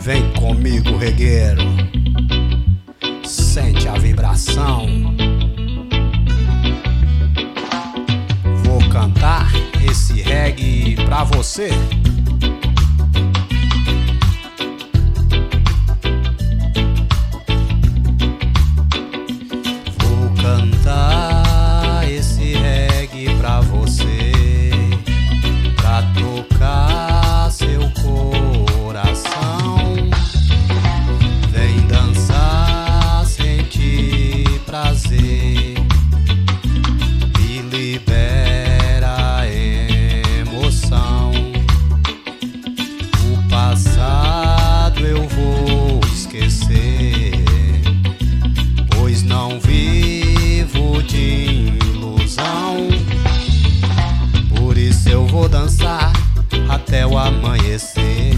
Vem comigo, regueiro, sente a vibração. Vou cantar esse reggae pra você. Vou cantar esse reggae pra você, pra tocar seu coração. Vem dançar, sentir prazer e libera a emoção. O passado eu vou esquecer, pois não vivo de ilusão. Por isso eu vou dançar até o amanhecer.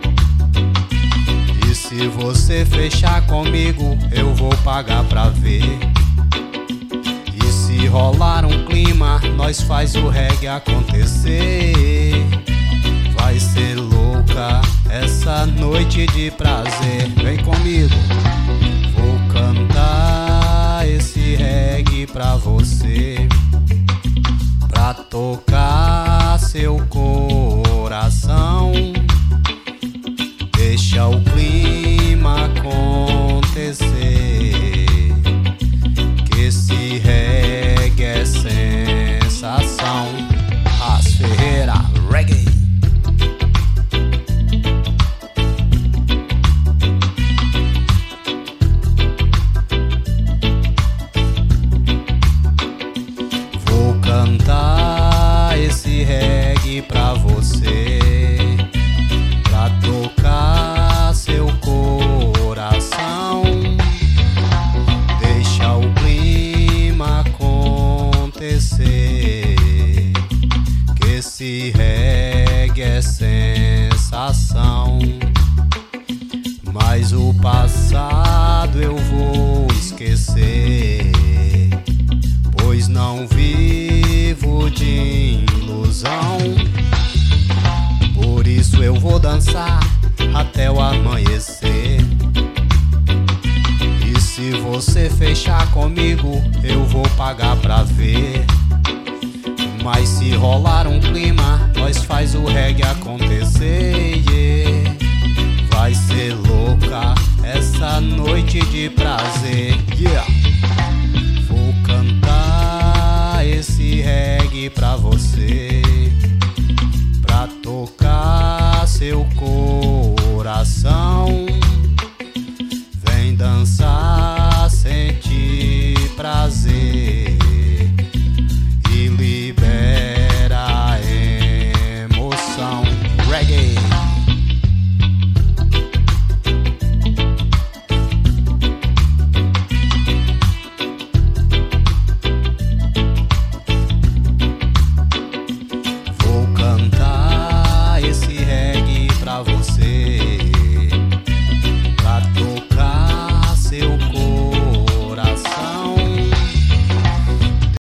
E se você fechar comigo, eu vou pagar pra ver. E se rolar um clima, nós faz o reggae acontecer. Vai ser louca essa noite de prazer. Vem comigo. Vou cantar esse reggae pra você, pra tocar seu coração. Deixa o clima acontecer, que esse reggae é sensação. Ras Ferreira Reggae. Vou cantar esse reggae pra você, pra tocar seu coração. Deixa o clima acontecer, que esse reggae é sensação. Mas o passado eu vou esquecer, pois não vivo de ilusão. Por isso eu vou dançar até o amanhecer. E se você fechar comigo, eu vou pagar pra ver. Mas se rolar um clima, nós faz o reggae acontecer, yeah. Vai ser louca essa noite de prazer, yeah. Vou cantar esse reggae pra você, pra tocar seu coração. Vem dançar